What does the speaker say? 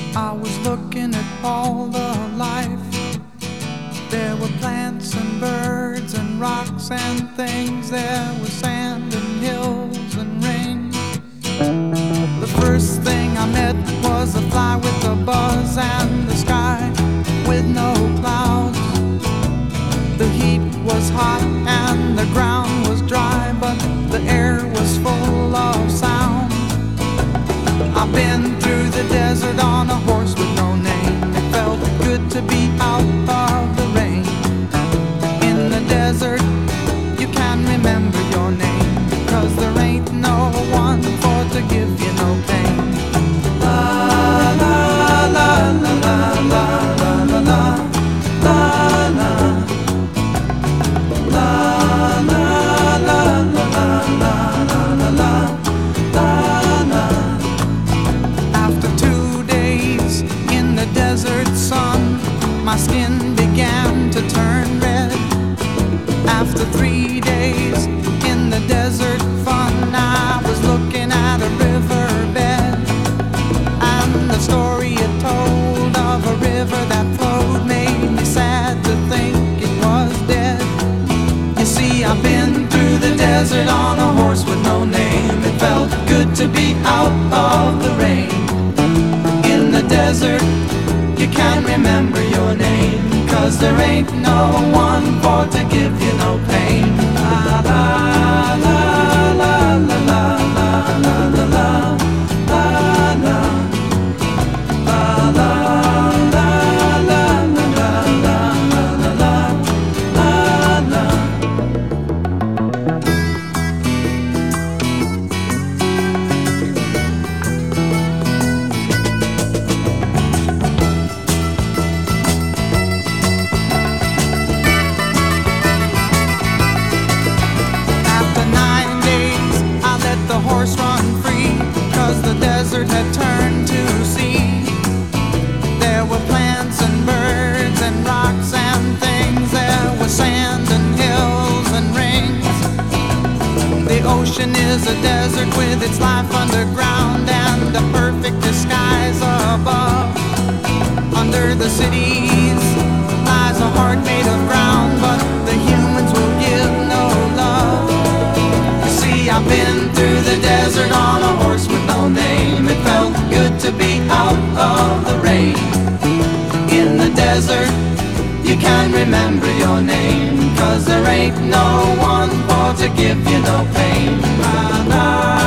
I was looking at all the life. There were plants and birds and rocks and things. There was sand and hills and rain. The first thing I met was a fly with a buzz and the sky with no clouds. The heat was hot and the ground was dry, but the air was full of sound. I've been through the desert on a horse with no name. It felt good to be out of the rain. In the desert, you can remember your name, 'cause there ain't no one for to give you no pain. La la la la la la la la la la la la la la la la la. After 2 days in the desert sun, my skin began to turn red. After 3 days in the desert fun, I was looking at a riverbed, and the story it told of a river that flowed made me sad to think it was dead. You see, I've been through the desert on a horse with no name. It felt good to be out of the rain. In the desert, you can't remember your name, 'cause there ain't no one for to give you no pain. La la la la la la la la la la la la la la la la la la la. Horse run free, 'cause the desert had turned to sea. There were plants and birds and rocks and things. There was sand and hills and rings. The ocean is a desert with its life underground and a perfect disguise above. Under the cities lies a heart made of ground, but the humans will give no love. You see, I've been through the desert on a horse with no name. It felt good to be out of the rain. In the desert, you can't remember your name, 'cause there ain't no one for to give you no pain. La, la.